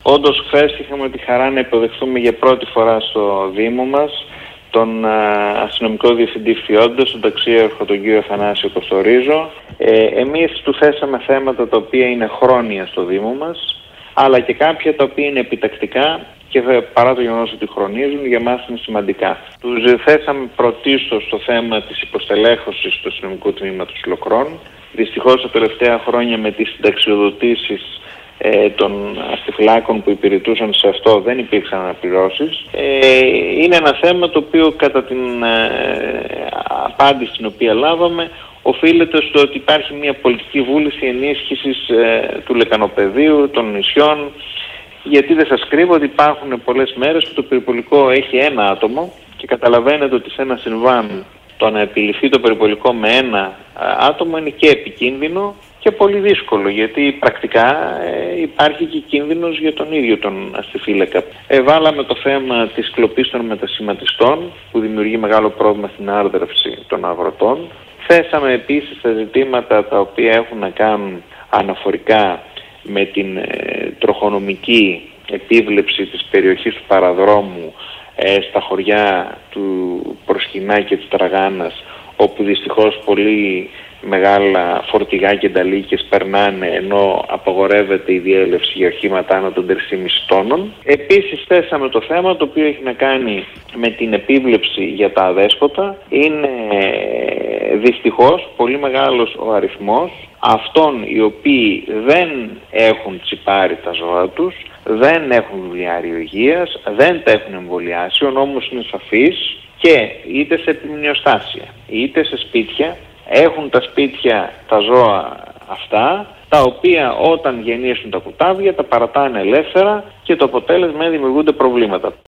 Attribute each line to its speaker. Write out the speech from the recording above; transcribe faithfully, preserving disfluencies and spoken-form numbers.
Speaker 1: Όντως, χθες είχαμε τη χαρά να υποδεχθούμε για πρώτη φορά στο Δήμο μας τον αστυνομικό διευθυντή Φιόντος, τον ταξίαρχο τον κύριο Αθανάσιο Κωστορίζο. Ε, εμείς του θέσαμε θέματα τα οποία είναι χρόνια στο Δήμο μας, αλλά και κάποια τα οποία είναι επιτακτικά και παρά το γεγονός ότι χρονίζουν, για μας είναι σημαντικά. Τους θέσαμε πρωτίστως στο θέμα της υποστελέχωσης του αστυνομικού τμήματος Λοκρών. Δυστυχώς τα τελευταία χρόνια με τις συνταξιοδοτήσεις ε, των αστιφυλάκων που υπηρετούσαν σε αυτό δεν υπήρξαν αναπληρώσεις. Ε, είναι ένα θέμα το οποίο κατά την ε, απάντηση την οποία λάβαμε οφείλεται στο ότι υπάρχει μια πολιτική βούληση ενίσχυσης ε, του λεκανοπεδίου, των νησιών, γιατί δεν σας κρύβω ότι υπάρχουν πολλές μέρες που το περιπολικό έχει ένα άτομο και καταλαβαίνετε ότι σε ένα συμβάν το να επιληφθεί το περιπολικό με ένα άτομο είναι και επικίνδυνο και πολύ δύσκολο, γιατί πρακτικά ε, υπάρχει και κίνδυνος για τον ίδιο τον αστιφύλακα. Ε, βάλαμε το θέμα της κλοπής των μετασχηματιστών που δημιουργεί μεγάλο πρόβλημα στην άρδρευση των αγροτών. Θέσαμε επίσης τα ζητήματα τα οποία έχουν να κάνουν αναφορικά με την ε, τροχονομική επίβλεψη της περιοχής του παραδρόμου ε, στα χωριά του Προσκυνά και της Τραγάνας, όπου δυστυχώς πολύ μεγάλα φορτηγά και νταλίκες περνάνε ενώ απαγορεύεται η διέλευση για οχήματα άνω των τρεις και μισό τόνων. Επίσης θέσαμε το θέμα το οποίο έχει να κάνει με την επίβλεψη για τα αδέσποτα. Είναι δυστυχώς πολύ μεγάλος ο αριθμός αυτών οι οποίοι δεν έχουν τσιπάρει τα ζώα τους, δεν έχουν βιβλιάριο υγείας, δεν τα έχουν εμβολιάσει, ο νόμος είναι σαφής και είτε σε επιμνιοστάσια είτε σε σπίτια έχουν τα σπίτια τα ζώα αυτά, τα οποία όταν γεννήσουν τα κουτάβια τα παρατάνε ελεύθερα και το αποτέλεσμα δημιουργούνται προβλήματα.